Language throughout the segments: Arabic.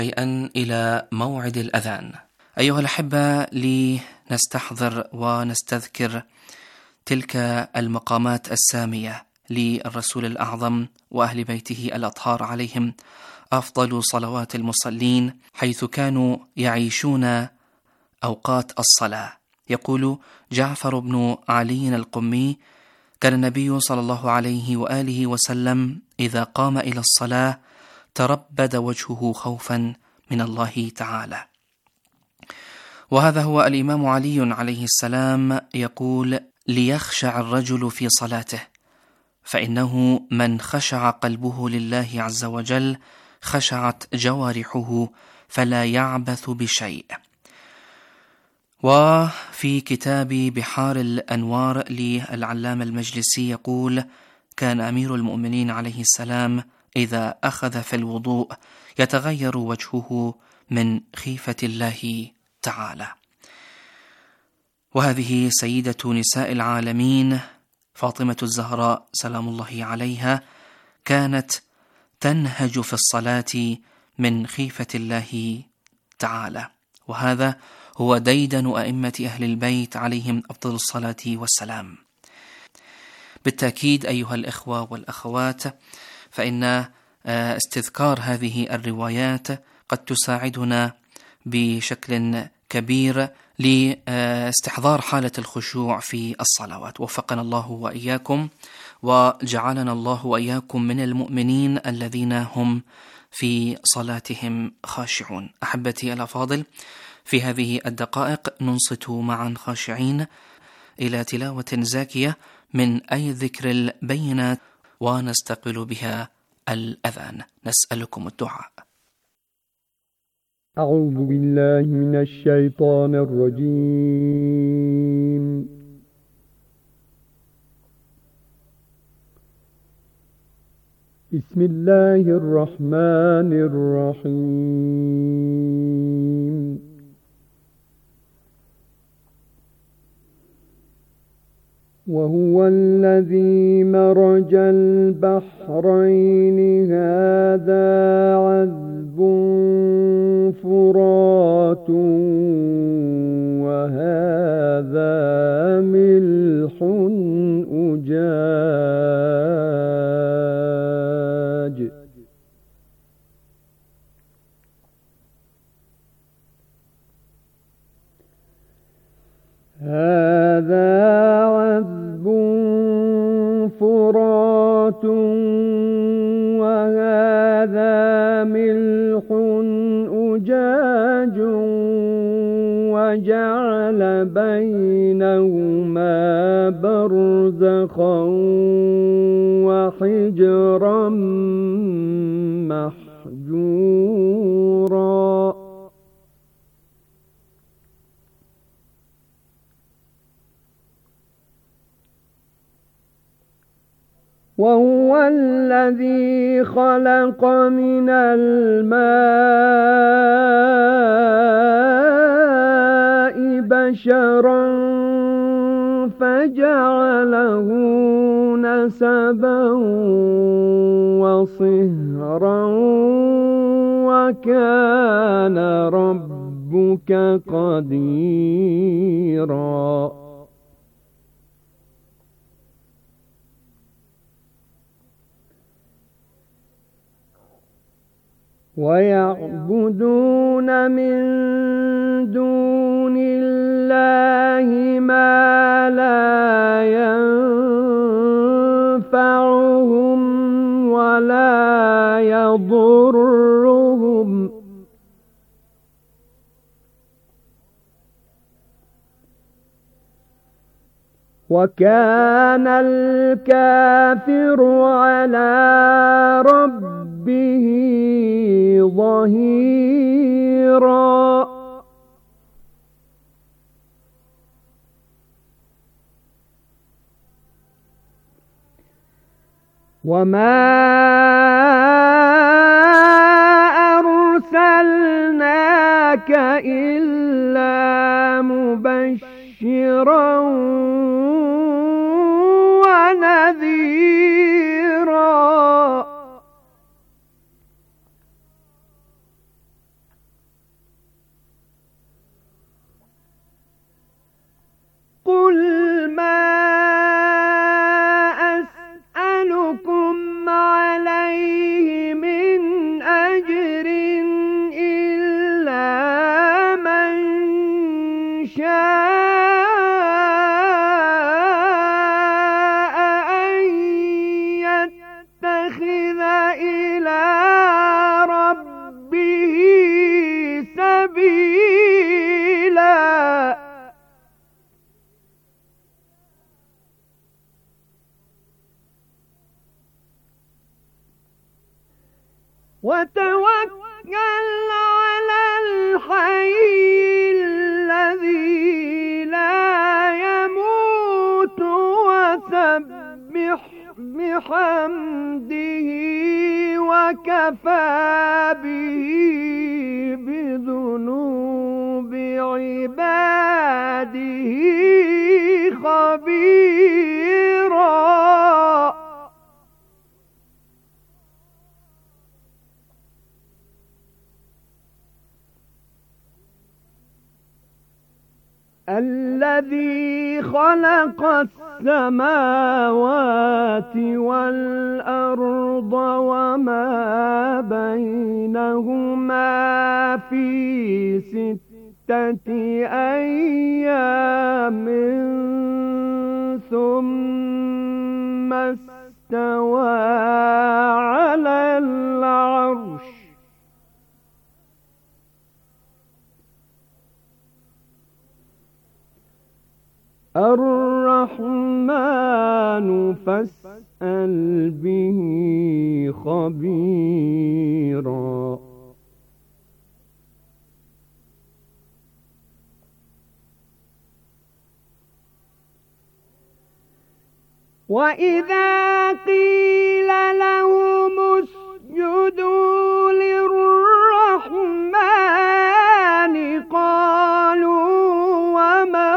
شيئا إلى موعد الأذان. أيها الأحبة، لنستحضر ونستذكر تلك المقامات السامية للرسول الأعظم وأهل بيته الأطهار عليهم أفضل صلوات المصلين، حيث كانوا يعيشون أوقات الصلاة. يقول جعفر بن علي القمي: كان النبي صلى الله عليه وآله وسلم إذا قام إلى الصلاة تربد وجهه خوفا من الله تعالى. وهذا هو الإمام علي عليه السلام يقول: ليخشع الرجل في صلاته، فإنه من خشع قلبه لله عز وجل خشعت جوارحه فلا يعبث بشيء. وفي كتاب بحار الأنوار للعلامة المجلسي يقول: كان أمير المؤمنين عليه السلام إذا أخذ في الوضوء يتغير وجهه من خيفة الله تعالى. وهذه سيدة نساء العالمين فاطمة الزهراء سلام الله عليها كانت تنهج في الصلاة من خيفة الله تعالى، وهذا هو ديدن أئمة أهل البيت عليهم أفضل الصلاة والسلام. بالتأكيد أيها الإخوة والأخوات، فإن استذكار هذه الروايات قد تساعدنا بشكل كبير لاستحضار حالة الخشوع في الصلوات. وفقنا الله وإياكم، وجعلنا الله وإياكم من المؤمنين الذين هم في صلاتهم خاشعون. أحبتي الأفاضل، في هذه الدقائق ننصت معا خاشعين إلى تلاوة زاكية من أي ذكر البينات ونستقبل بها الأذان. نسألكم الدعاء. أعوذ بالله من الشيطان الرجيم. بسم الله الرحمن الرحيم. وهو الذي مرج البحرين هذا عذب فرات وهذا ملح أجاج هذا عذب فرات وهذا ملح أجاج وجعل بينهما برزخا وحجرا محجورا. وهو الذي خلق من الماء بشرا فجعله نسبا وصهرا وكان ربك قديرا. ويعبدون من دون الله ما لا ينفعهم ولا يضرهم وكان الكافر على ربه ظهيرا. وما أرسلناك إلا مبشرا ونذيرا. 「 وتوكل على الحي الذي لا يموت وسبح بحمده وكفى به بذنوب عباده خبيرا. الذي خلق السماوات والأرض وما بينهما في 6 أيام ثم استوى على العرش. الرحمن فاسأل به خبيرا. وإذا قيل لهم اسجدوا للرحمن قالوا وما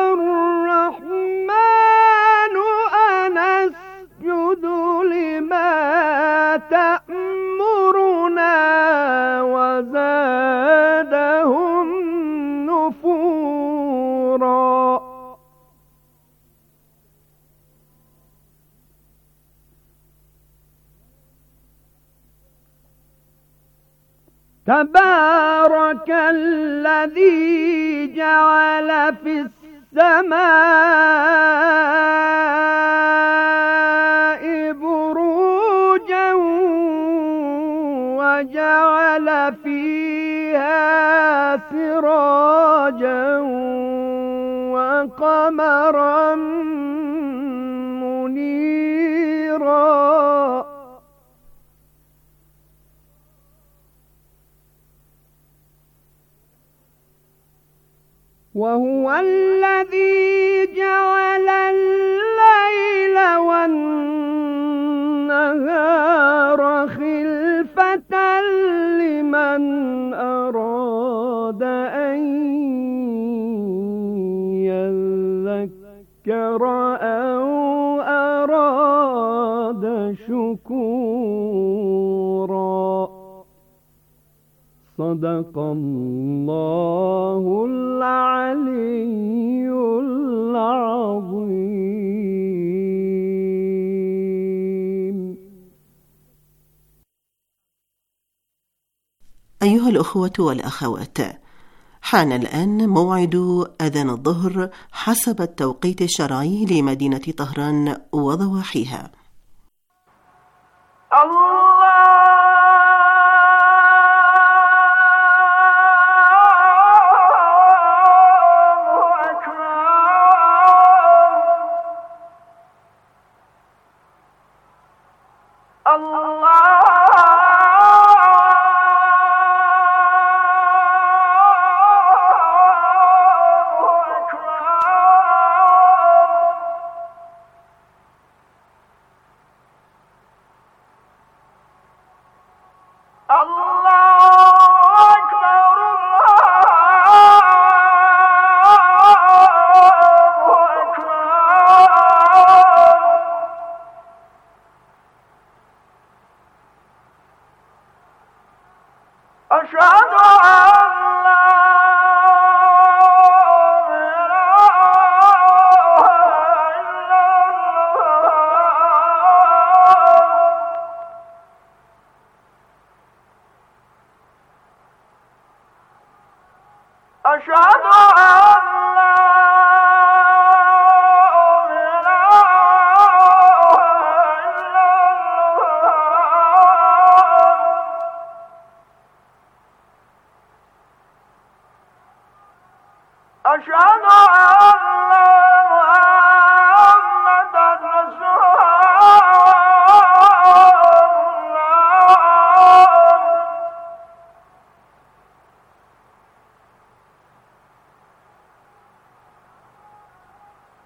الرحمن أنسجد لما تأمرنا وزادهم نفورا. تبارك الذي جعل في السماء بروجا وجعل فيها سراجا وقمرا منيرا. وهو الذي جعل الليل والنهار خلفة لمن أراد أن يذكر أو أراد شكورا. صدق الله العلي العظيم. أيها الأخوة والأخوات، حان الآن موعد أذان الظهر حسب التوقيت الشرعي لمدينة طهران وضواحيها.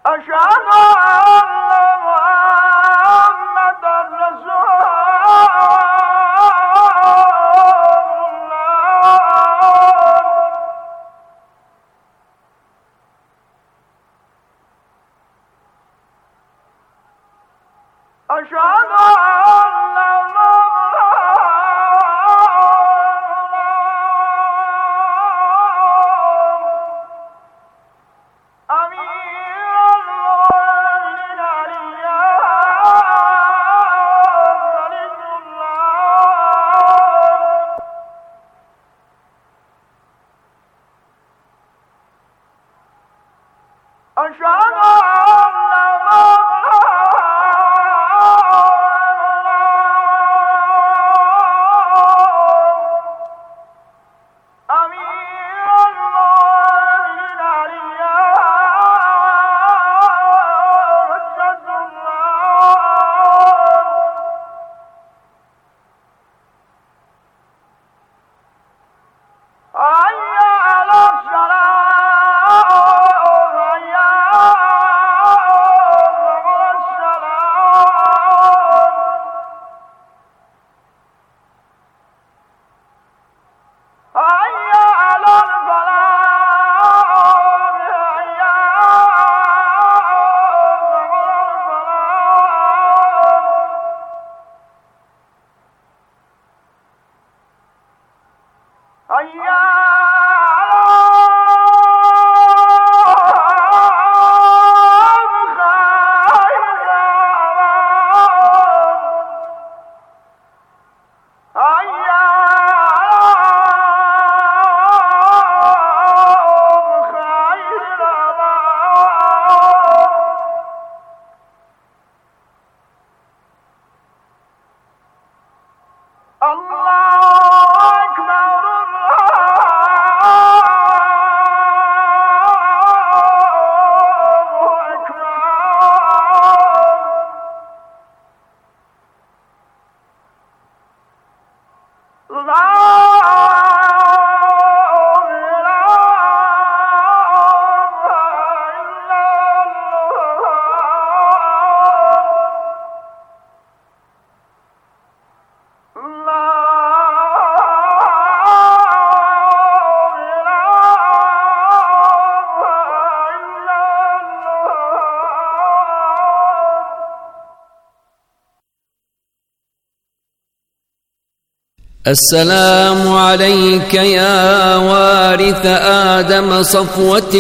السلام عليك يا وارث آدم صفوة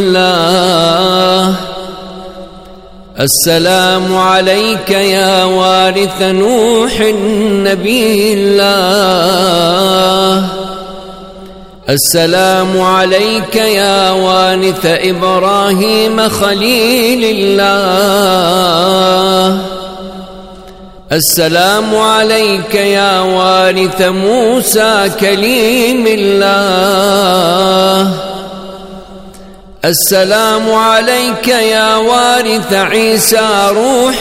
الله، السلام عليك يا وارث نوح نبي الله، السلام عليك يا وارث إبراهيم خليل الله، السلام عليك يا وارث موسى كليم الله، السلام عليك يا وارث عيسى روح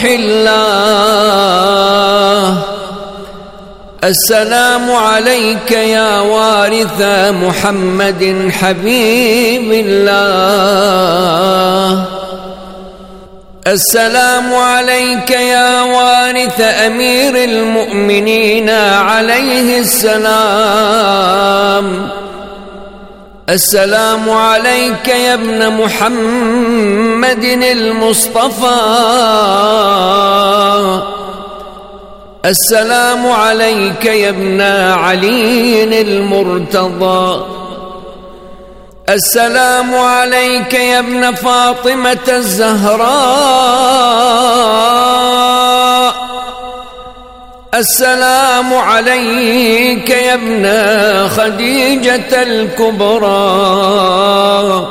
الله، السلام عليك يا وارث محمد حبيب الله، السلام عليك يا وارث أمير المؤمنين عليه السلام، السلام عليك يا ابن محمد المصطفى، السلام عليك يا ابن علي المرتضى، السلام عليك يا ابن فاطمة الزهراء، السلام عليك يا ابن خديجة الكبرى،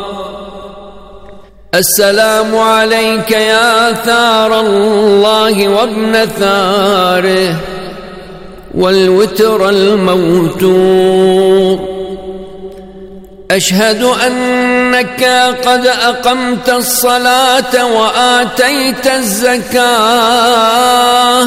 السلام عليك يا ثار الله وابن ثاره والوتر الموتور، أشهد أنك قد أقمت الصلاة وآتيت الزكاة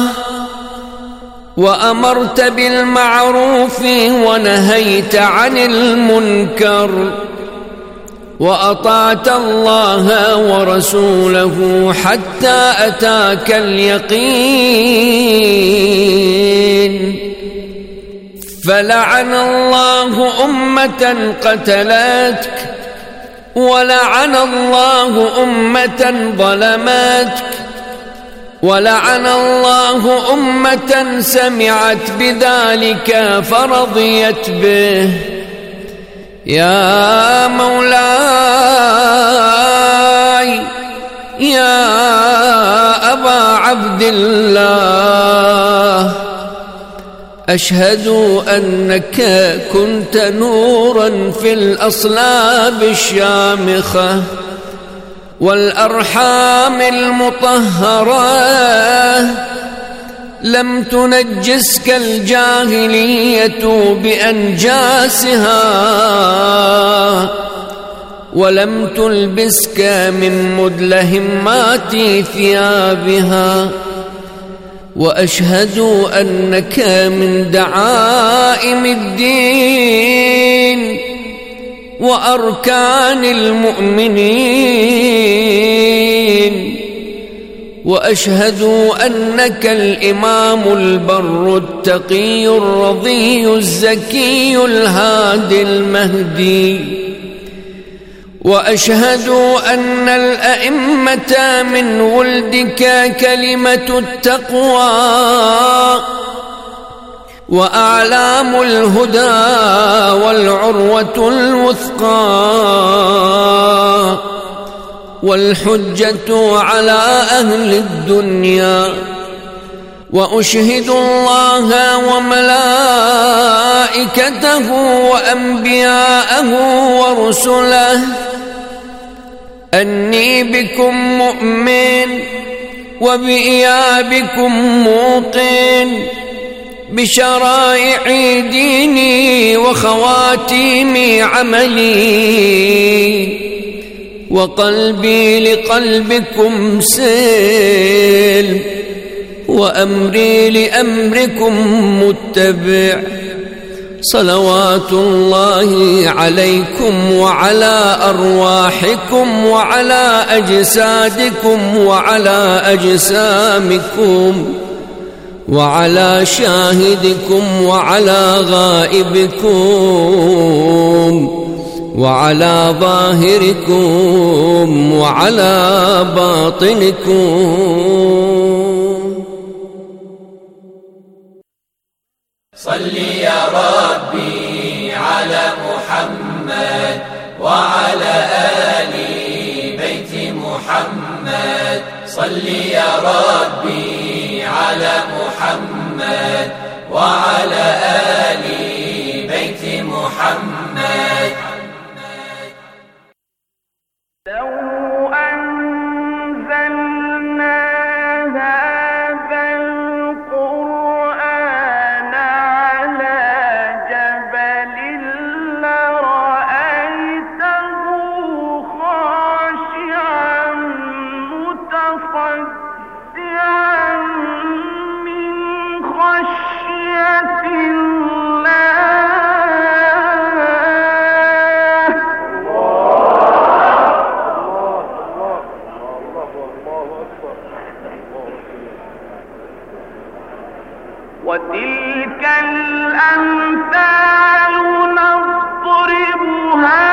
وأمرت بالمعروف ونهيت عن المنكر وأطعت الله ورسوله حتى أتاك اليقين. فلعن الله أمة قتلتك، ولعن الله أمة ظلمتك، ولعن الله أمة سمعت بذلك فرضيت به. يا مولاي يا أبا عبد الله، أشهد أنك كنت نورا في الأصلاب الشامخة والأرحام المطهرة، لم تنجسك الجاهلية بأنجاسها، ولم تلبسك من مدلهمات ثيابها. وأشهد أنك من دعائم الدين وأركان المؤمنين. وأشهد أنك الإمام البر التقي الرضي الزكي الهادي المهدي. وأشهد أن الأئمة من ولدك كلمة التقوى وأعلام الهدى والعروة الوثقى والحجة على أهل الدنيا. وأشهد الله وملائكته وأنبياءه ورسله أني بكم مؤمن وبإيابكم موقن، بشرائع ديني وخواتيم عملي، وقلبي لقلبكم سلم، وأمري لأمركم متبع. صلوات الله عليكم وعلى أرواحكم وعلى أجسادكم وعلى أجسامكم وعلى شاهدكم وعلى غائبكم وعلى ظاهركم وعلى باطنكم. صل يا ربي على محمد وعلى آل بيت محمد. صل يا ربي على محمد وعلى آل بيت محمد. لو أنزلنا هذا القرآن على جبل لرأيته خاشعا متصدعا من خشية وتلك الأمثال نضربها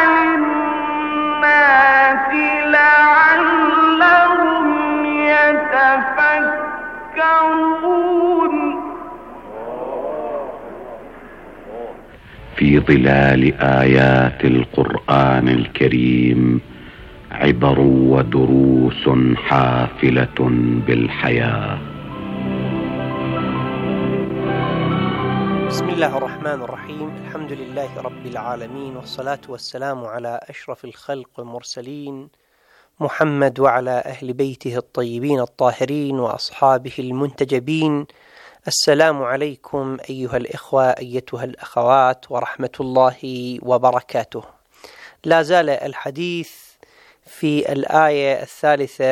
للناس لعلهم يتفكرون. في ظلال آيات القرآن الكريم عبر ودروس حافلة بالحياة. بسم الله الرحمن الرحيم. الحمد لله رب العالمين، والصلاة والسلام على أشرف الخلق والمرسلين محمد وعلى أهل بيته الطيبين الطاهرين وأصحابه المنتجبين. السلام عليكم أيها الإخوة أيتها الأخوات ورحمة الله وبركاته. لا زال الحديث في الآية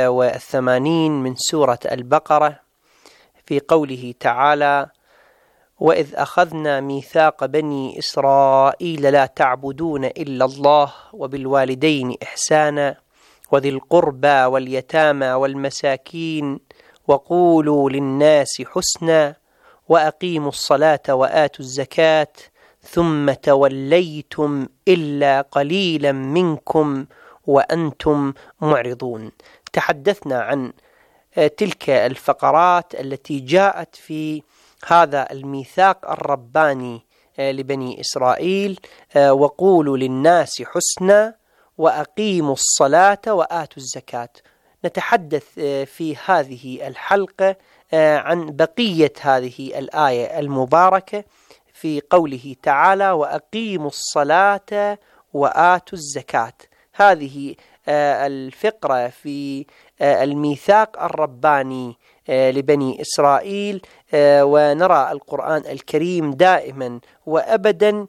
83 من سورة البقرة في قوله تعالى: وإذ أخذنا ميثاق بني إسرائيل لا تعبدون إلا الله وبالوالدين إحسانا وذي القربى واليتامى والمساكين وقولوا للناس حسنا وأقيموا الصلاة وآتوا الزكاة ثم توليتم إلا قليلا منكم وأنتم معرضون. تحدثنا عن تلك الفقرات التي جاءت في هذا الميثاق الرباني لبني إسرائيل: وقولوا للناس حسنا وأقيموا الصلاة وآتوا الزكاة. نتحدث في هذه الحلقة عن بقية هذه الآية المباركة في قوله تعالى: وأقيموا الصلاة وآتوا الزكاة. هذه الفقرة في الميثاق الرباني لبني إسرائيل، ونرى القرآن الكريم دائما وأبدا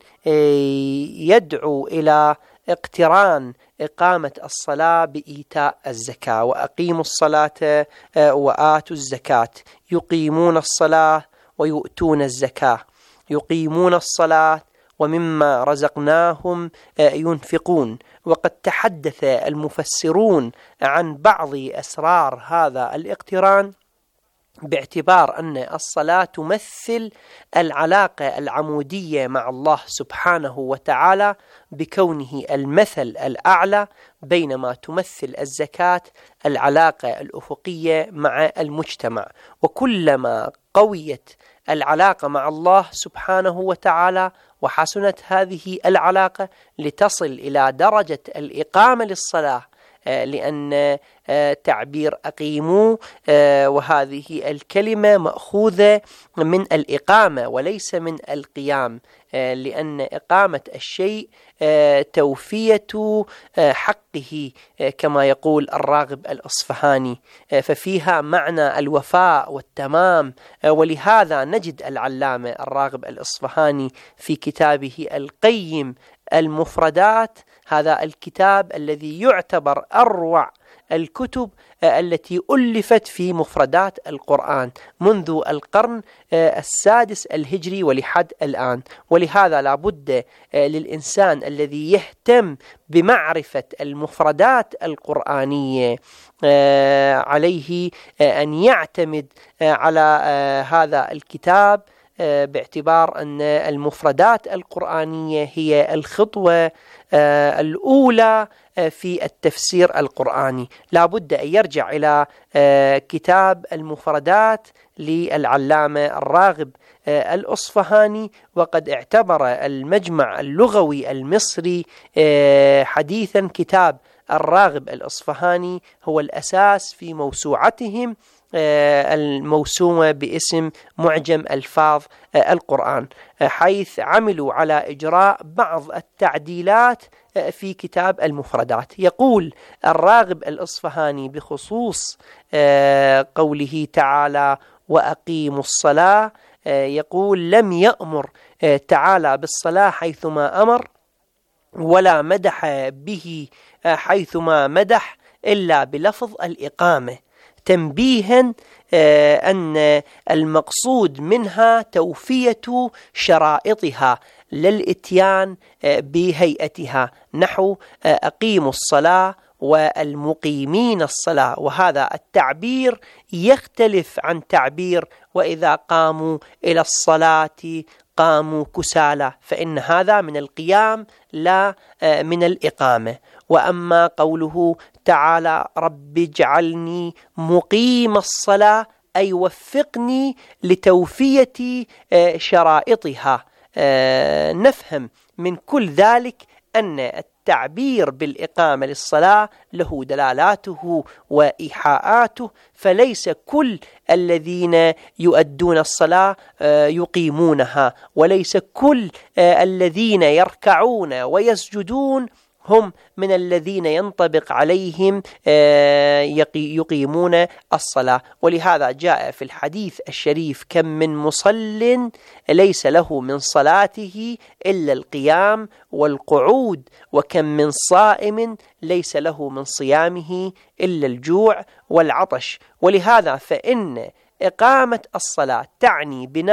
يدعو إلى اقتران إقامة الصلاة بإيتاء الزكاة. وأقيموا الصلاة وآتوا الزكاة، يقيمون الصلاة ويؤتون الزكاة، يقيمون الصلاة ومما رزقناهم ينفقون. وقد تحدث المفسرون عن بعض أسرار هذا الاقتران، باعتبار أن الصلاة تمثل العلاقة العمودية مع الله سبحانه وتعالى بكونه المثل الأعلى، بينما تمثل الزكاة العلاقة الأفقية مع المجتمع. وكلما قويت العلاقة مع الله سبحانه وتعالى وحسنت هذه العلاقة لتصل إلى درجة الإقامة للصلاة، لأن تعبير أقيموا وهذه الكلمة مأخوذة من الإقامة وليس من القيام، لأن إقامة الشيء توفية حقه كما يقول الراغب الأصفهاني، ففيها معنى الوفاء والتمام. ولهذا نجد العلامة الراغب الأصفهاني في كتابه القيم المفردات، هذا الكتاب الذي يعتبر أروع الكتب التي ألفت في مفردات القرآن منذ القرن السادس الهجري ولحد الآن. ولهذا لا بد للإنسان الذي يهتم بمعرفة المفردات القرآنية عليه أن يعتمد على هذا الكتاب، باعتبار أن المفردات القرآنية هي الخطوة الأولى في التفسير القرآني. لا بد أن يرجع إلى كتاب المفردات للعلامة الراغب الأصفهاني، وقد اعتبر المجمع اللغوي المصري حديثا كتاب الراغب الأصفهاني هو الأساس في موسوعتهم الموسومة باسم معجم ألفاظ القرآن، حيث عملوا على إجراء بعض التعديلات في كتاب المفردات. يقول الراغب الأصفهاني بخصوص قوله تعالى وأقيموا الصلاة، يقول: لم يأمر تعالى بالصلاة حيثما أمر، ولا مدح به حيثما مدح، إلا بلفظ الإقامة، تنبيها أن المقصود منها توفية شرائطها للإتيان بهيئتها، نحو أقيموا الصلاة والمقيمين الصلاة. وهذا التعبير يختلف عن تعبير وإذا قاموا إلى الصلاة قاموا كسالى، فإن هذا من القيام لا من الإقامة. وأما قوله تعالى رب اجعلني مقيم الصلاة، أي وفقني لتوفية شرائطها. نفهم من كل ذلك أن التعبير بالإقامة للصلاة له دلالاته وإيحاءاته، فليس كل الذين يؤدون الصلاة يقيمونها، وليس كل الذين يركعون ويسجدون هم من الذين ينطبق عليهم يقيمون الصلاة. ولهذا جاء في الحديث الشريف: كم من مصل ليس له من صلاته إلا القيام والقعود، وكم من صائم ليس له من صيامه إلا الجوع والعطش. ولهذا فإن إقامة الصلاة تعني بناء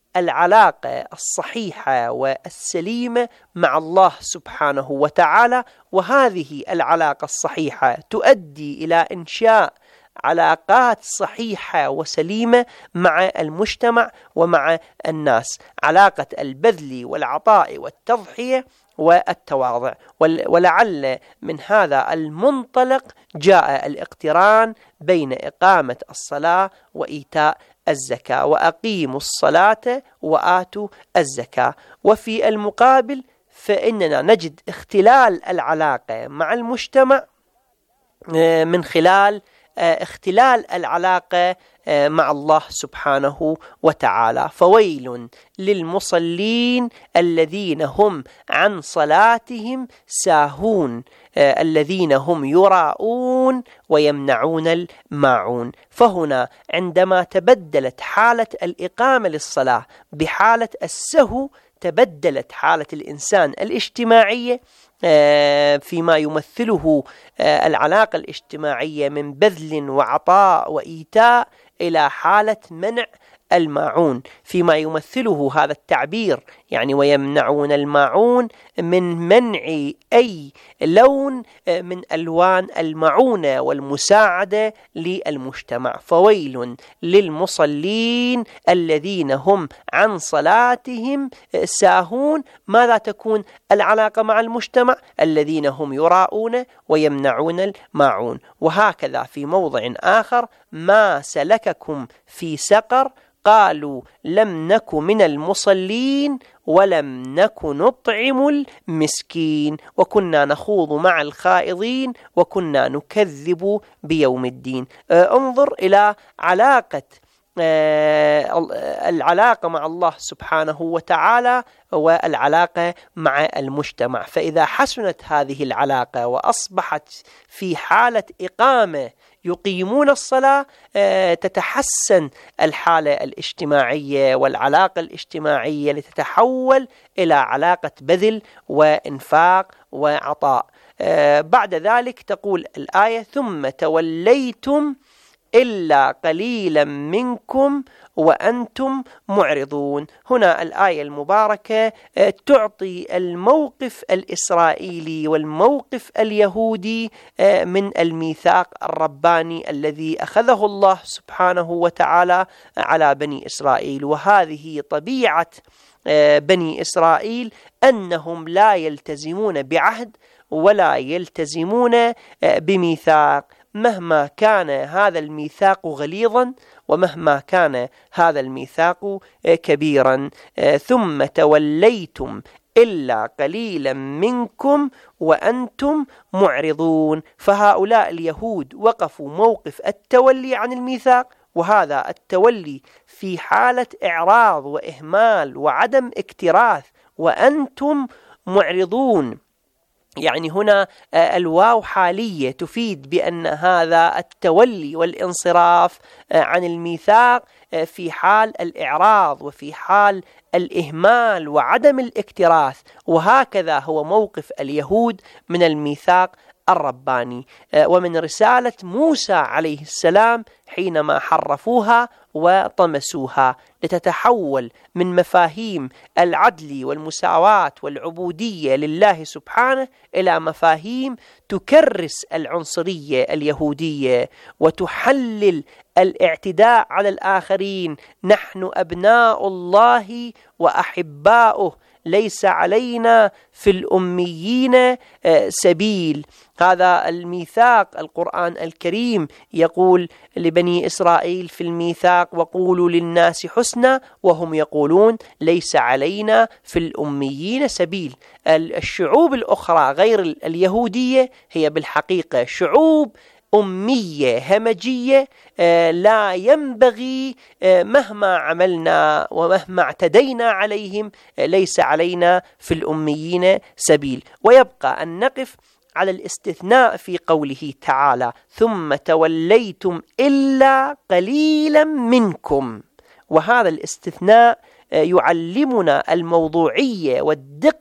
العلاقة الصحيحة والسليمة مع الله سبحانه وتعالى، وهذه العلاقة الصحيحة تؤدي إلى إنشاء علاقات صحيحة وسليمة مع المجتمع ومع الناس، علاقة البذل والعطاء والتضحية والتواضع. ولعل من هذا المنطلق جاء الاقتران بين إقامة الصلاة وإيتاء الزكاة، وأقيموا الصلاة وآتوا الزكاة. وفي المقابل فإننا نجد اختلال العلاقة مع المجتمع من خلال اختلال العلاقة مع الله سبحانه وتعالى. فويل للمصلين الذين هم عن صلاتهم ساهون الذين هم يراءون ويمنعون الماعون. فهنا عندما تبدلت حالة الإقامة للصلاة بحالة السهو، تبدلت حالة الإنسان الاجتماعية فيما يمثله العلاقة الاجتماعية من بذل وعطاء وإيتاء إلى حالة منع الماعون، فيما يمثله هذا التعبير يعني ويمنعون الماعون من منع أي لون من ألوان المعونة والمساعدة للمجتمع. فويل للمصلين الذين هم عن صلاتهم ساهون. ماذا تكون العلاقة مع المجتمع؟ الذين هم يراءون ويمنعون الماعون. وهكذا في موضع آخر: ما سلككم في سقر قالوا لم نك من المصلين ولم نك نطعم المسكين وكنا نخوض مع الخائضين وكنا نكذب بيوم الدين. انظر إلى العلاقة مع الله سبحانه وتعالى والعلاقة مع المجتمع. فإذا حسنت هذه العلاقة وأصبحت في حالة إقامة يقيمون الصلاة، تتحسن الحالة الاجتماعية والعلاقة الاجتماعية لتتحول إلى علاقة بذل وإنفاق وعطاء. بعد ذلك تقول الآية: ثم توليتم إلا قليلا منكم وأنتم معرضون. هنا الآية المباركة تعطي الموقف الإسرائيلي والموقف اليهودي من الميثاق الرباني الذي أخذه الله سبحانه وتعالى على بني إسرائيل. وهذه طبيعة بني إسرائيل أنهم لا يلتزمون بعهد ولا يلتزمون بميثاق، مهما كان هذا الميثاق غليظا ومهما كان هذا الميثاق كبيرا. ثم توليتم إلا قليلا منكم وأنتم معرضون. فهؤلاء اليهود وقفوا موقف التولي عن الميثاق، وهذا التولي في حالة إعراض وإهمال وعدم اكتراث، وأنتم معرضون. يعني هنا الواو حالية تفيد بأن هذا التولي والانصراف عن الميثاق في حال الإعراض وفي حال الإهمال وعدم الاكتراث، وهكذا هو موقف اليهود من الميثاق الرباني ومن رسالة موسى عليه السلام حينما حرفوها وطمسوها لتتحول من مفاهيم العدل والمساواة والعبودية لله سبحانه إلى مفاهيم تكرس العنصرية اليهودية وتحلل الاعتداء على الآخرين. نحن أبناء الله وأحباؤه ليس علينا في الأميين سبيل. هذا الميثاق القرآن الكريم يقول لبني إسرائيل في الميثاق: وقولوا للناس حسنا، وهم يقولون ليس علينا في الأميين سبيل. الشعوب الأخرى غير اليهودية هي بالحقيقة شعوب أمية همجية، لا ينبغي مهما عملنا ومهما اعتدينا عليهم ليس علينا في الأميين سبيل. ويبقى أن نقف على الاستثناء في قوله تعالى: ثم توليتم إلا قليلا منكم. وهذا الاستثناء يعلمنا الموضوعية والدقة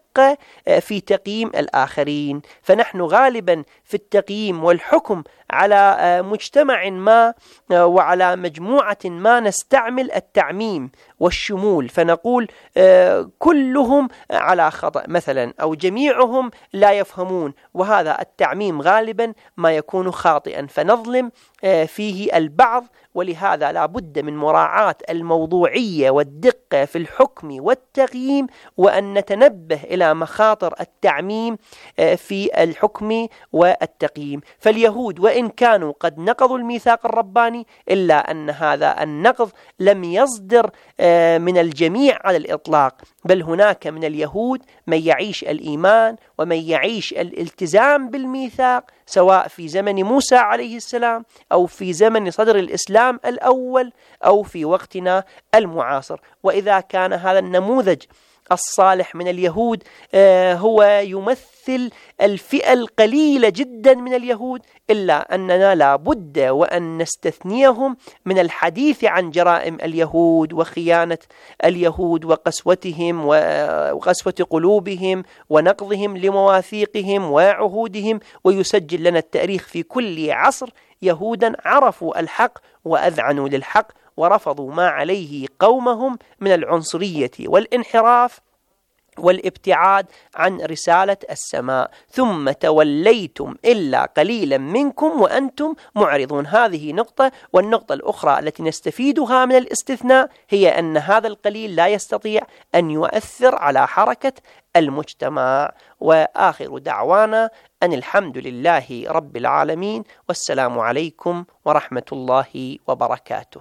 والدقة في تقييم الآخرين. فنحن غالبا في التقييم والحكم على مجتمع ما وعلى مجموعة ما نستعمل التعميم والشمول، فنقول كلهم على خطأ مثلا، أو جميعهم لا يفهمون، وهذا التعميم غالبا ما يكون خاطئا، فنظلم فيه البعض. ولهذا لا بد من مراعاة الموضوعية والدقة في الحكم والتقييم، وأن نتنبه إلى مخاطر التعميم في الحكم والتقييم. فاليهود وإن كانوا قد نقضوا الميثاق الرباني، إلا أن هذا النقض لم يصدر من الجميع على الإطلاق، بل هناك من اليهود من يعيش الإيمان ومن يعيش الالتزام بالميثاق، سواء في زمن موسى عليه السلام أو في زمن صدر الإسلام الأول أو في وقتنا المعاصر. وإذا كان هذا النموذج الصالح من اليهود هو يمثل الفئة القليلة جدا من اليهود، إلا أننا لا بد وأن نستثنيهم من الحديث عن جرائم اليهود وخيانة اليهود وقسوتهم وقسوة قلوبهم ونقضهم لمواثيقهم وعهودهم. ويسجل لنا التاريخ في كل عصر يهودا عرفوا الحق وأذعنوا للحق ورفضوا ما عليه قومهم من العنصرية والانحراف والابتعاد عن رسالة السماء، ثم توليتم إلا قليلا منكم وأنتم معرضون. هذه نقطة. والنقطة الأخرى التي نستفيدها من الاستثناء هي أن هذا القليل لا يستطيع أن يؤثر على حركة المجتمع. وآخر دعوانا أن الحمد لله رب العالمين، والسلام عليكم ورحمة الله وبركاته.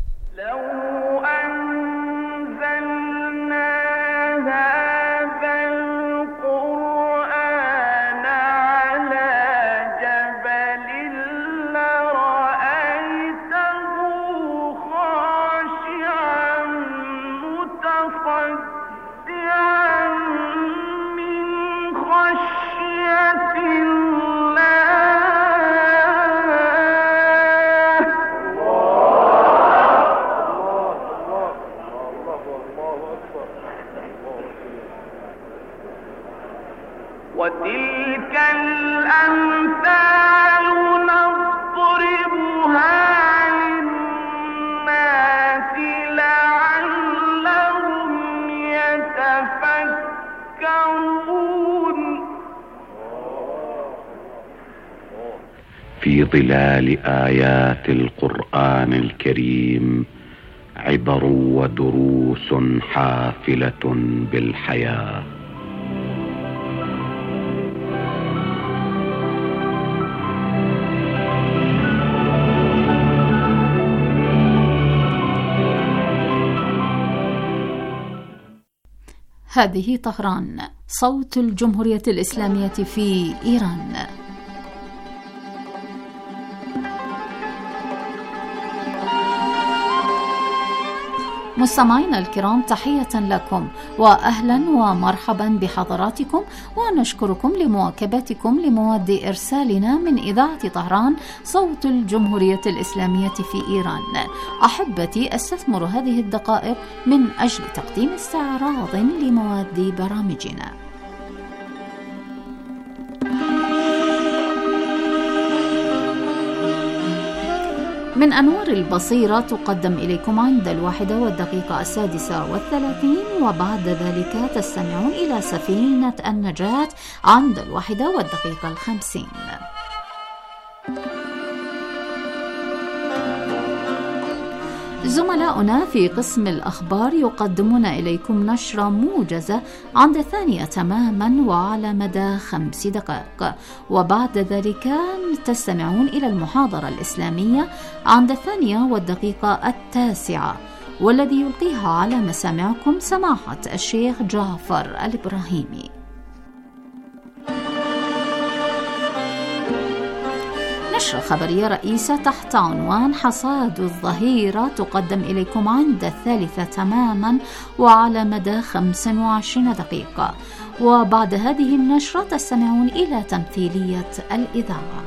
وتلك الأمثال نضربها للناس لعلهم يتفكرون. في ظلال آيات القرآن الكريم عبر ودروس حافلة بالحياة. هذه طهران، صوت الجمهورية الإسلامية في إيران. مستمعينا الكرام، تحية لكم وأهلا ومرحبا بحضراتكم، ونشكركم لمواكبتكم لمواد إرسالنا من إذاعة طهران صوت الجمهورية الإسلامية في إيران. أحبتي، أستثمر هذه الدقائق من أجل تقديم استعراض لمواد برامجنا. من أنوار البصيرة تقدم إليكم عند 1:36، وبعد ذلك تستمعون إلى سفينة النجاة عند 1:50. زملاؤنا في قسم الأخبار يقدمون إليكم نشرة موجزة عند 2 تماما وعلى مدى 5 دقائق، وبعد ذلك تستمعون إلى المحاضرة الإسلامية عند 2:09، والذي يلقيها على مسامعكم سماحة الشيخ جعفر الإبراهيمي. نشرة خبرية رئيسة تحت عنوان حصاد الظهيرة تقدم إليكم عند 3 تماما وعلى مدى 25 دقيقة، وبعد هذه النشرة تستمعون إلى تمثيلية الإذاعة.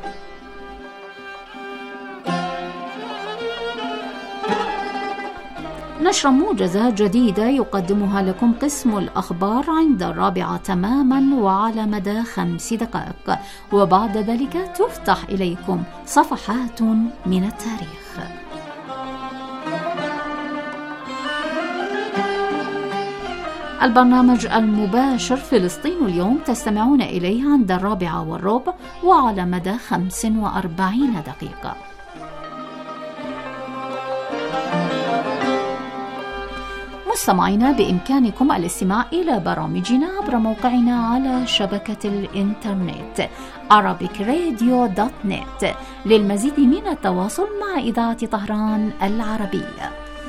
نشرة موجزة جديدة يقدمها لكم قسم الأخبار عند 4 تماما وعلى مدى 5 دقائق، وبعد ذلك تفتح إليكم صفحات من التاريخ. البرنامج المباشر فلسطين اليوم تستمعون إليه عند 4:15 وعلى مدى 45 دقيقة. مستمعينا، بإمكانكم الاستماع إلى برامجنا عبر موقعنا على شبكة الإنترنت arabicradio.net للمزيد من التواصل مع إذاعة طهران العربية.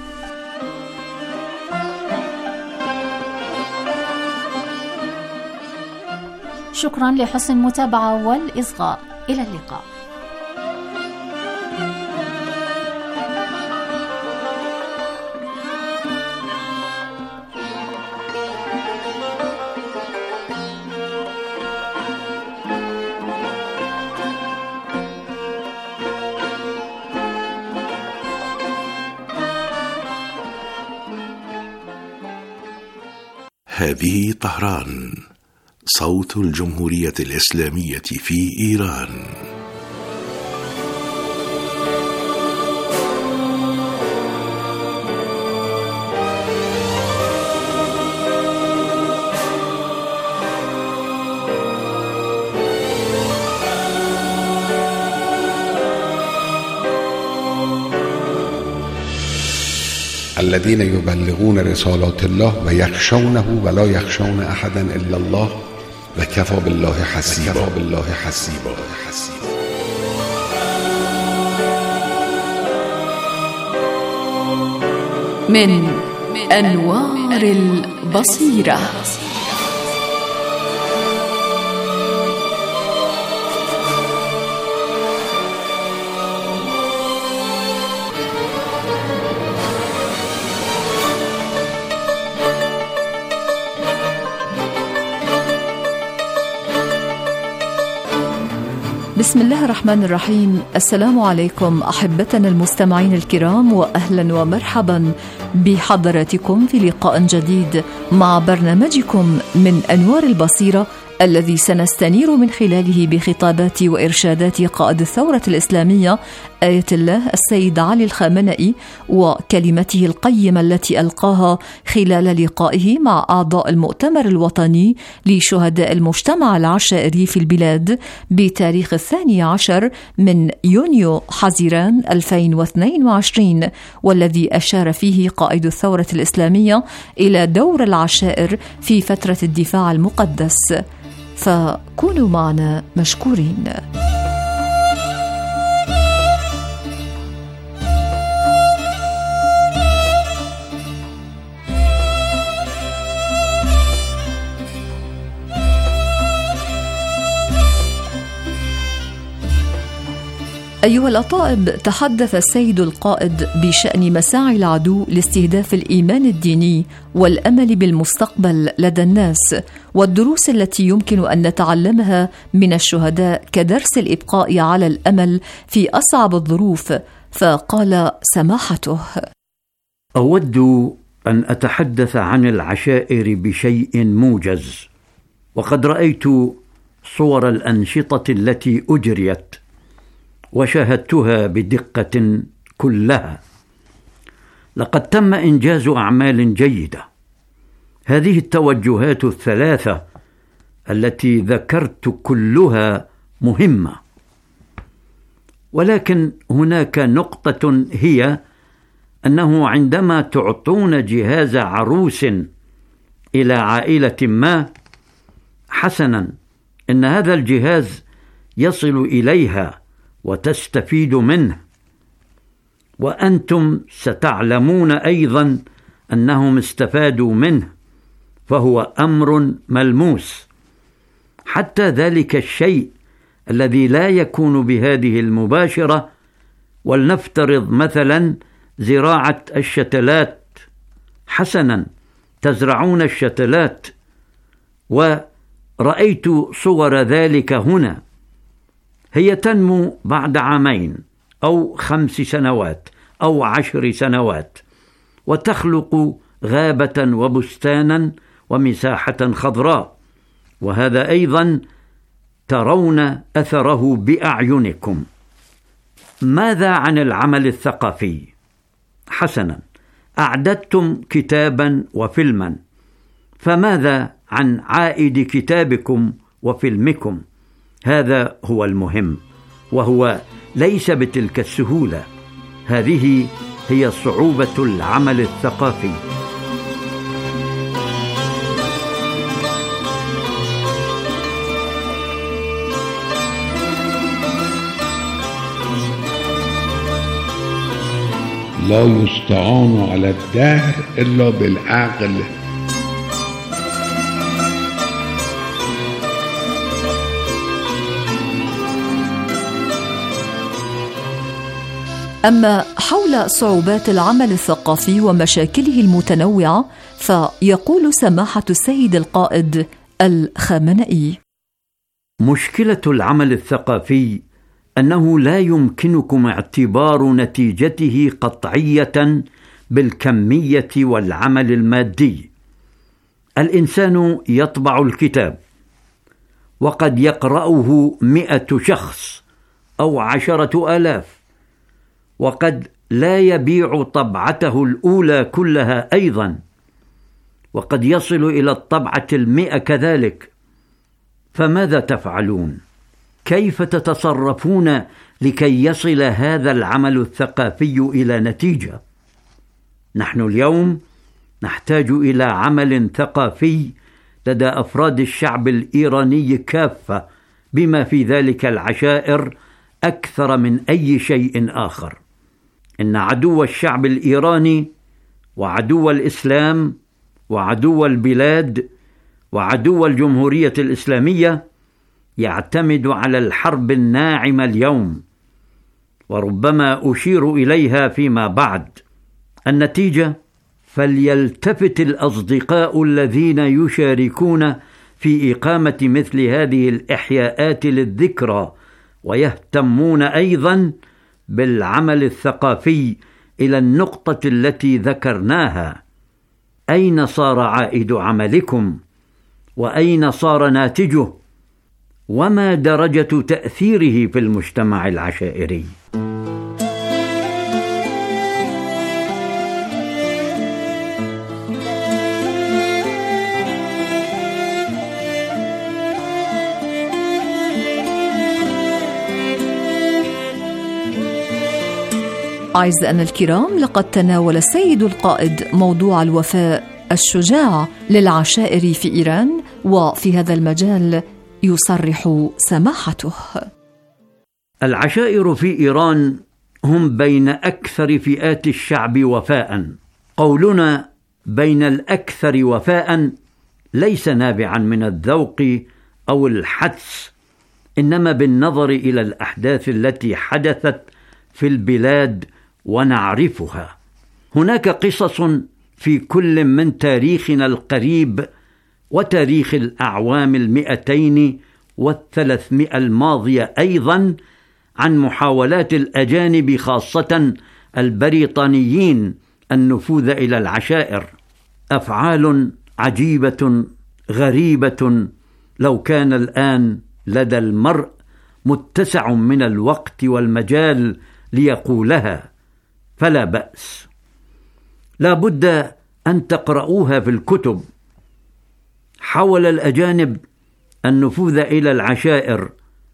شكرا لحسن المتابعة والإصغاء، إلى اللقاء. هذه طهران، صوت الجمهورية الإسلامية في إيران. الذين يبلغون رسالات الله ويخشونه ولا يخشون أحدا إلا الله وكفى بالله حسيبا. من أنوار البصيرة. بسم الله الرحمن الرحيم. السلام عليكم أحبتنا المستمعين الكرام، وأهلا ومرحبا بحضراتكم في لقاء جديد مع برنامجكم من أنوار البصيرة، الذي سنستنير من خلاله بخطابات وإرشادات قائد الثورة الإسلامية آية الله السيد علي الخامنئي وكلمته القيمة التي ألقاها خلال لقائه مع أعضاء المؤتمر الوطني لشهداء المجتمع العشائري في البلاد بتاريخ 12 من يونيو حزيران 2022، والذي أشار فيه قائد الثورة الإسلامية إلى دور العشائر في فترة الدفاع المقدس. فكونوا معنا مشكورين. أيها الأطائب، تحدث السيد القائد بشأن مساعي العدو لاستهداف الإيمان الديني والأمل بالمستقبل لدى الناس، والدروس التي يمكن أن نتعلمها من الشهداء كدرس الإبقاء على الأمل في أصعب الظروف. فقال سماحته: أود أن أتحدث عن العشائر بشيء موجز، وقد رأيت صور الأنشطة التي أجريت وشاهدتها بدقة كلها. لقد تم إنجاز أعمال جيدة. هذه التوجهات الثلاثة التي ذكرت كلها مهمة، ولكن هناك نقطة، هي أنه عندما تعطون جهاز عروس إلى عائلة ما، حسنا، إن هذا الجهاز يصل إليها وتستفيد منه، وأنتم ستعلمون أيضا أنهم استفادوا منه، فهو أمر ملموس. حتى ذلك الشيء الذي لا يكون بهذه المباشرة، ولنفترض مثلا زراعة الشتلات، حسنا، تزرعون الشتلات، ورأيت صور ذلك هنا. هي تنمو بعد 2 أو 5 سنوات أو 10 سنوات، وتخلق غابة وبستانا ومساحة خضراء، وهذا أيضا ترون أثره بأعينكم. ماذا عن العمل الثقافي؟ حسنا، أعددتم كتابا وفيلما، فماذا عن عائد كتابكم وفيلمكم؟ هذا هو المهم، وهو ليس بتلك السهولة. هذه هي صعوبة العمل الثقافي. لا يستعان على الدهر إلا بالعقل. أما حول صعوبات العمل الثقافي ومشاكله المتنوعة، فيقول سماحة السيد القائد الخامنئي: مشكلة العمل الثقافي أنه لا يمكنكم اعتبار نتيجته قطعية بالكمية والعمل المادي. الإنسان يطبع الكتاب، وقد يقرأه 100 شخص أو 10,000، وقد لا يبيع طبعته الأولى كلها أيضا، وقد يصل إلى الطبعة 100 كذلك. فماذا تفعلون؟ كيف تتصرفون لكي يصل هذا العمل الثقافي إلى نتيجة؟ نحن اليوم نحتاج إلى عمل ثقافي لدى أفراد الشعب الإيراني كافة، بما في ذلك العشائر أكثر من أي شيء آخر. إن عدو الشعب الإيراني وعدو الإسلام وعدو البلاد وعدو الجمهورية الإسلامية يعتمد على الحرب الناعمة اليوم، وربما أشير إليها فيما بعد. النتيجة: فليلتفت الأصدقاء الذين يشاركون في إقامة مثل هذه الإحياءات للذكرى ويهتمون أيضا بالعمل الثقافي إلى النقطة التي ذكرناها. أين صار عائد عملكم؟ وأين صار ناتجه؟ وما درجة تأثيره في المجتمع العشائري؟ أعزائنا الكرام، لقد تناول السيد القائد موضوع الوفاء الشجاع للعشائر في إيران، وفي هذا المجال يصرح سماحته: العشائر في إيران هم بين أكثر فئات الشعب وفاء. قولنا بين الأكثر وفاء ليس نابعا من الذوق أو الحدس، إنما بالنظر إلى الأحداث التي حدثت في البلاد ونعرفها. هناك قصص في كل من تاريخنا القريب وتاريخ الأعوام 200 و300 الماضية أيضا عن محاولات الأجانب خاصة البريطانيين النفوذ إلى العشائر. أفعال عجيبة غريبة لو كان الآن لدى المرء متسع من الوقت والمجال ليقولها فلا بأس. لا بد أن تقرؤوها في الكتب. حاول الأجانب النفوذ إلى العشائر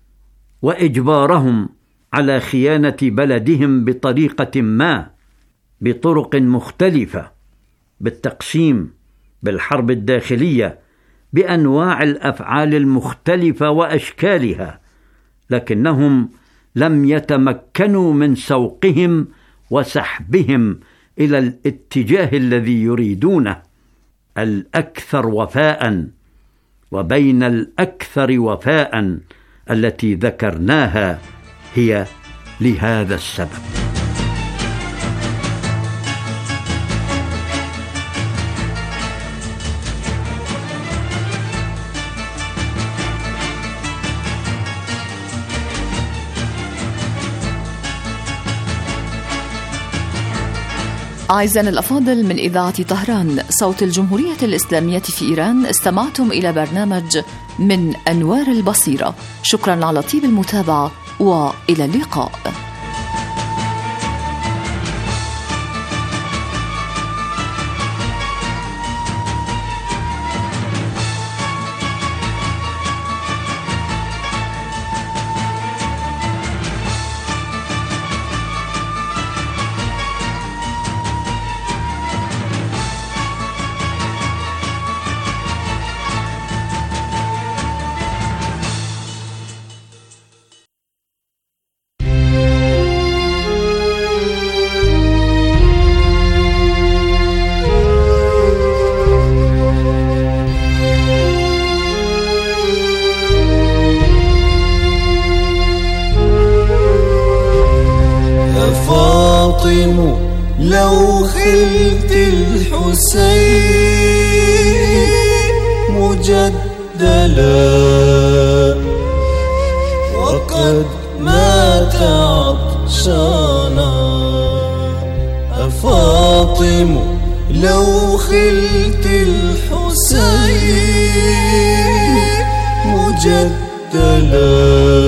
وإجبارهم على خيانة بلدهم بطريقة ما، بطرق مختلفة، بالتقسيم، بالحرب الداخلية، بأنواع الأفعال المختلفة وأشكالها، لكنهم لم يتمكنوا من سوقهم وسحبهم إلى الاتجاه الذي يريدونه. الأكثر وفاء، وبين الأكثر وفاء التي ذكرناها هي لهذا السبب. أعزائنا الأفاضل من إذاعة طهران صوت الجمهورية الإسلامية في إيران، استمعتم إلى برنامج من أنوار البصيرة. شكرا على طيب المتابعة وإلى اللقاء. لو خلت الحسين مجدلا وقد مات عطشانا، أفاطم لو خلت الحسين مجدلا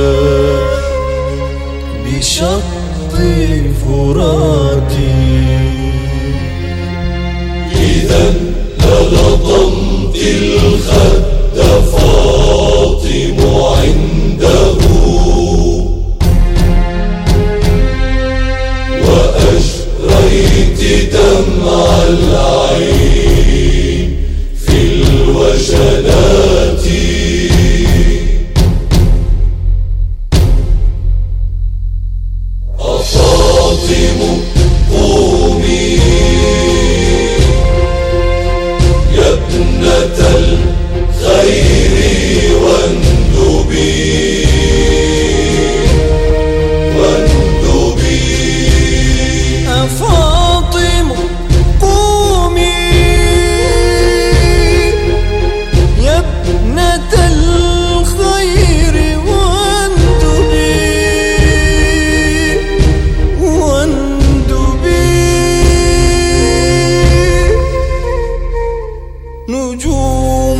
بشط فراتي، إذا للطمت الخد فاطم عنده وأجريت دمع العين في الوجنات. قومي يا ابنة الخير واندبي أفاطم قومي يا ابنة الخير نجوم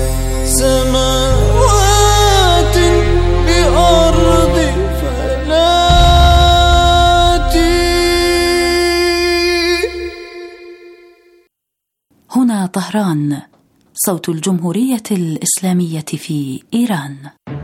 سماوات بأرض فلاتي. هنا طهران صوت الجمهورية الإسلامية في إيران.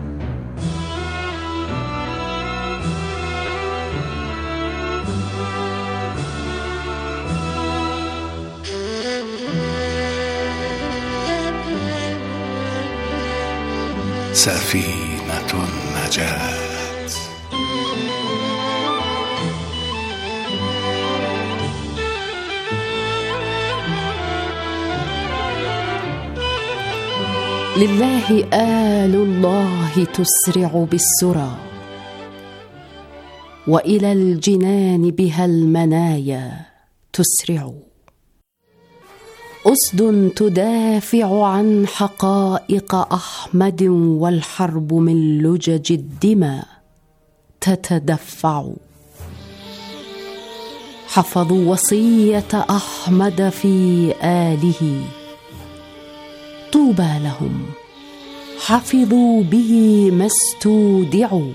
سفينة النجاة. لله آل الله تسرع بالسرى، وإلى الجنان بها المنايا تسرع. أسد تدافع عن حقائق أحمد، والحرب من لجج الدماء تتدفع. حفظوا وصية أحمد في آله، طوبى لهم حفظوا به ما استودعوا.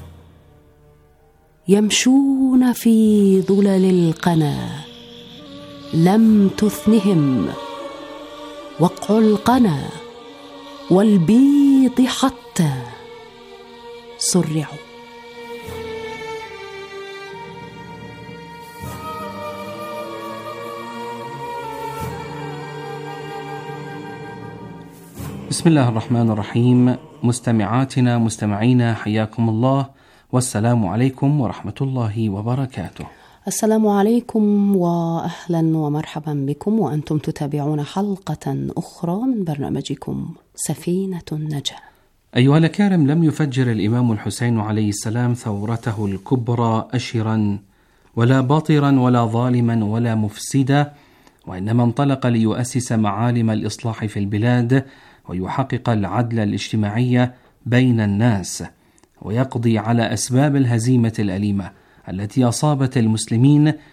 يمشون في ظلل القنا لم تثنهم، وقع القنا والبيض حتى سرعوا. بسم الله الرحمن الرحيم. مستمعاتنا مستمعينا حياكم الله، والسلام عليكم ورحمة الله وبركاته. السلام عليكم وأهلا ومرحبا بكم، وأنتم تتابعون حلقة أخرى من برنامجكم سفينة النجاة. أيها الأكارم، لم يفجر الإمام الحسين عليه السلام ثورته الكبرى أشرا ولا باطرا ولا ظالما ولا مفسدا، وإنما انطلق ليؤسس معالم الإصلاح في البلاد، ويحقق العدل الاجتماعي بين الناس، ويقضي على أسباب الهزيمة الأليمة التي أصابت المسلمين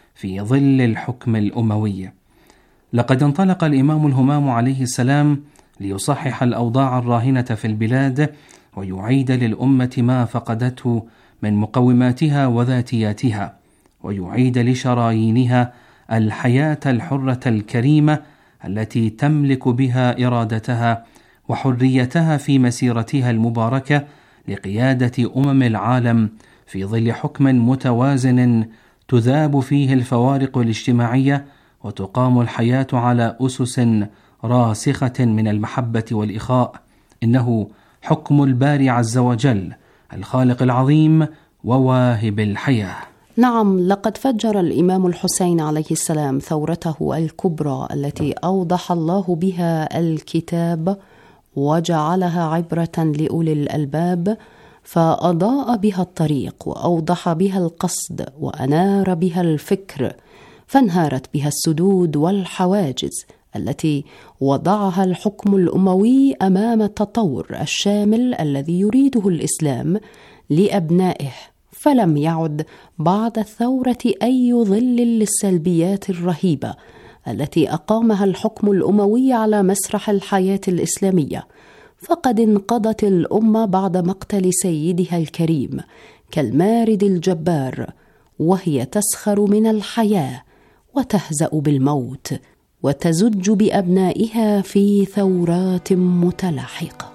في ظل الحكم الأموي. لقد انطلق الإمام الهمام عليه السلام ليصحح الأوضاع الراهنة في البلاد ويعيد للأمة ما فقدته من مقوماتها وذاتياتها، ويعيد لشرايينها الحياة الحرة الكريمة التي تملك بها إرادتها وحريتها في مسيرتها المباركة لقيادة العالم في ظل حكم متوازن تذاب فيه الفوارق الاجتماعية وتقام الحياة على أسس راسخة من المحبة والإخاء. إنه حكم الباري عز وجل الخالق العظيم وواهب الحياة. نعم، لقد فجر الإمام الحسين عليه السلام ثورته الكبرى التي أوضح الله بها الكتاب وجعلها عبرة لأولي الألباب، فأضاء بها الطريق وأوضح بها القصد وأنار بها الفكر، فانهارت بها السدود والحواجز التي وضعها الحكم الأموي أمام التطور الشامل الذي يريده الإسلام لأبنائه. فلم يعد بعد الثورة أي ظل للسلبيات الرهيبة التي أقامها الحكم الأموي على مسرح الحياة الإسلامية، فقد انقضت الأمة بعد مقتل سيدها الكريم كالمارد الجبار، وهي تسخر من الحياة وتهزأ بالموت وتزج بأبنائها في ثورات متلاحقة.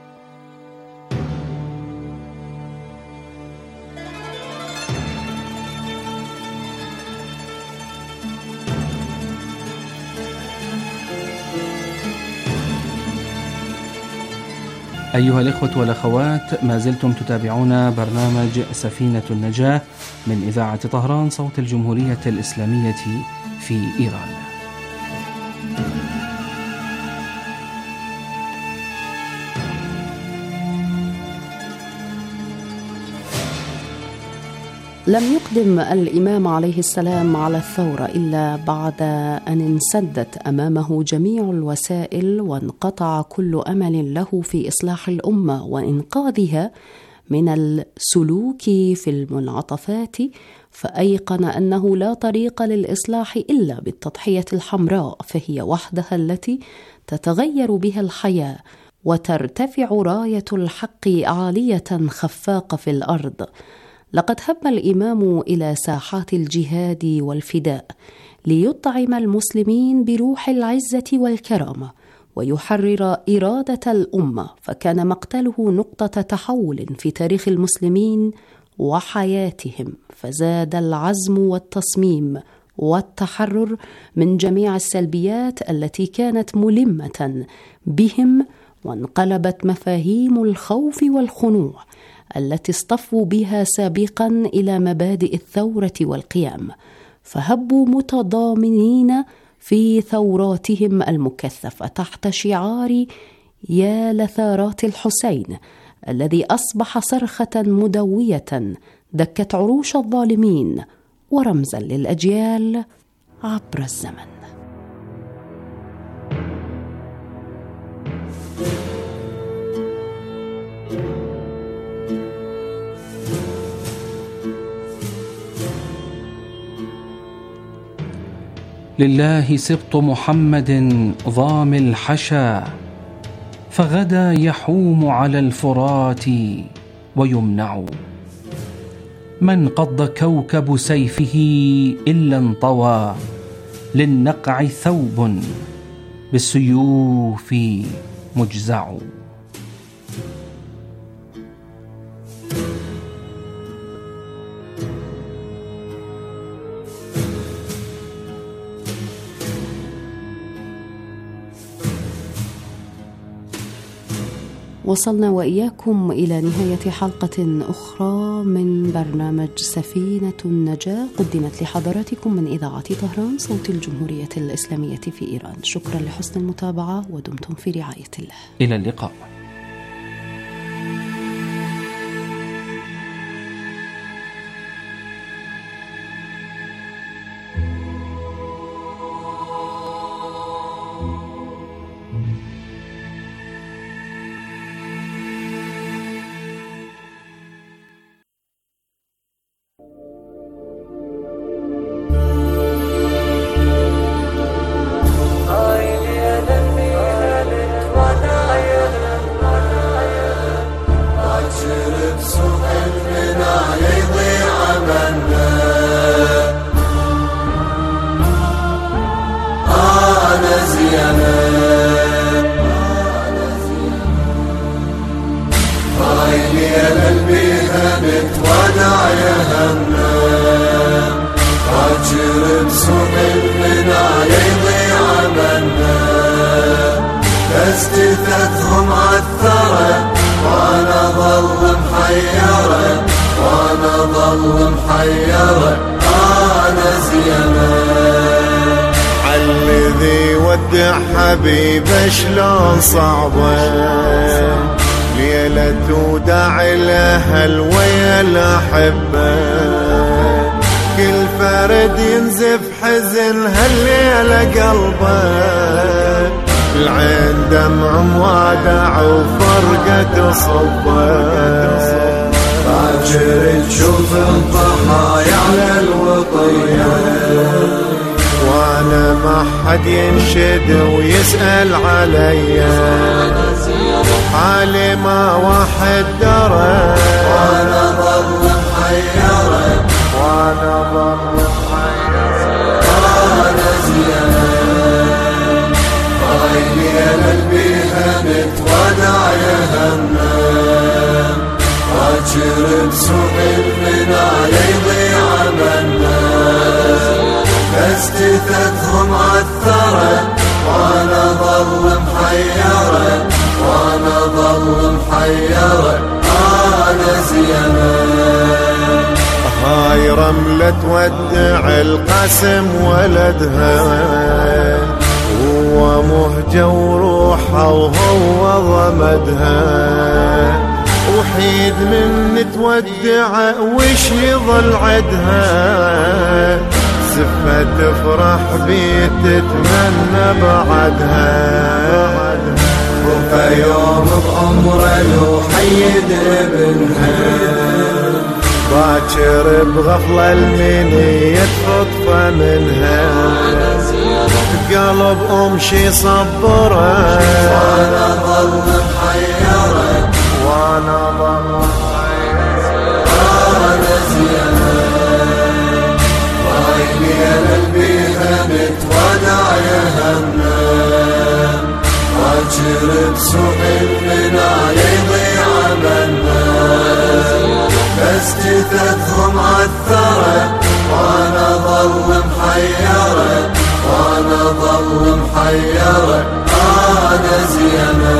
أيها الإخوة والأخوات، ما زلتم تتابعون برنامج سفينة النجاة من إذاعة طهران صوت الجمهورية الإسلامية في إيران. لم يقدم الإمام عليه السلام على الثورة إلا بعد أن انسدت أمامه جميع الوسائل وانقطع كل أمل له في إصلاح الأمة وإنقاذها من السلوك في المنعطفات، فأيقن أنه لا طريق للإصلاح إلا بالتضحية الحمراء، فهي وحدها التي تتغير بها الحياة وترتفع راية الحق عالية خفاقة في الأرض. لقد هب الإمام إلى ساحات الجهاد والفداء ليطعم المسلمين بروح العزة والكرامة ويحرر إرادة الأمة، فكان مقتله نقطة تحول في تاريخ المسلمين وحياتهم، فزاد العزم والتصميم والتحرر من جميع السلبيات التي كانت ملمة بهم، وانقلبت مفاهيم الخوف والخنوع التي اصطفوا بها سابقا إلى مبادئ الثورة والقيام، فهبوا متضامنين في ثوراتهم المكثفة تحت شعار يا لثارات الحسين، الذي أصبح صرخة مدوية دكت عروش الظالمين ورمزا للأجيال عبر الزمن. لله سبط محمد ضام الحشا، فغدا يحوم على الفرات ويمنع. من قض كوكب سيفه إلا انطوى، للنقع ثوب بالسيوف مجزع. وصلنا وإياكم إلى نهاية حلقة أخرى من برنامج سفينة النجاة، قدمت لحضراتكم من إذاعة طهران صوت الجمهورية الإسلامية في إيران. شكرا لحسن المتابعة ودمتم في رعاية الله. إلى اللقاء. بسوق الفناء يضيع منا، استثثهم عالثرى وانا ظل محيرة، وانا ظل محيرة انا زينة. عالذي ودع حبيبه شلون صعبه، ليلة وداع الاهل ويا الاحبه، كل فرد ينزف حزن هالليلة قلبه، العين دمع موادع وفرقة صبه، باكر تشوف الضحايا على الوطية، وانا ما حد ينشد ويسأل عليا، حالي ما واحد درى، وانا ظل محيرة، وانا ظل محيرة انا زينة. هاي ليلة بيها نتودع يا همام، باكر بسوق الفناء يضيع منا، استثثهم عالثرى وانا ظل محيرة، وانا ظل محيرة انا زينة. هاي رملة تودع القاسم ولدها، هو مهجة وروحه وهو ضمدها، وحيد من تودع وش يظل عدها، زفة تفرح بيه تتمنى بعدها، وفا يوم بعمره لو حيد ابنها، باكر بغفلة المنية تفطفى منها، قلب شي صبره، وانا ظل محيرة، وانا ظل محيرة انا زينة. هاي ليلة بيها نتودع يا همام، باكر بسوق الفناء يضيع منا، استثثهم عالثرى وانا ظل محيرة، وانا ظل محيرة انا زينة.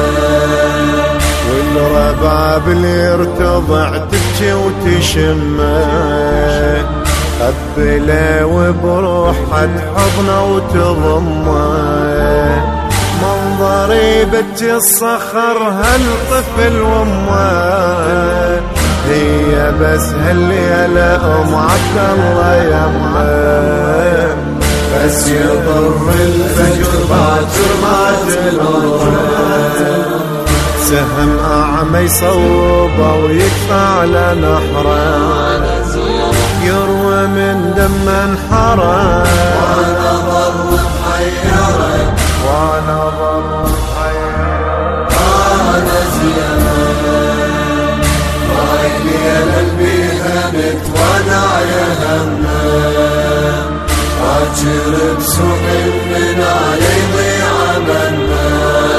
والرباب اللي ارتضع تبكي وتشمه، قبله وبروحه تحضنه وتضمه، منظري بكي الصخر هالطفل وامه، هي بس هالليلة عبد الله يمه، بس يضر الفجر باكر ما تنوره، سهم أعمى يصوبه ويكفى على نحره، يروى من دم انحره، وانا ظل محيرة، وانا ظل محيرة انا زينة. هاي ليلة بيها نتودع يا همام، باكر بسوق الفناء يضيع منا،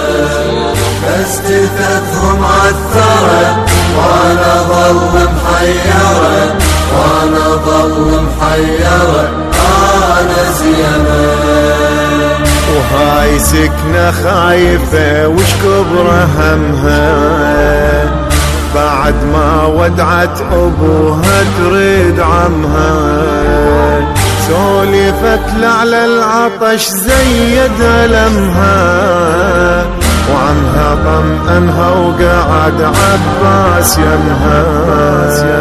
استثثهم عالثرى وانا ظل محيرة، وانا ظل محيرة انا زينة. وهاي سكنة خايفة وش كبر همها، بعد ما ودعت أبوها تريد عمها، سولفت على العطش زيد ألمها، وعنها طمأنها وقعد عباس يمها.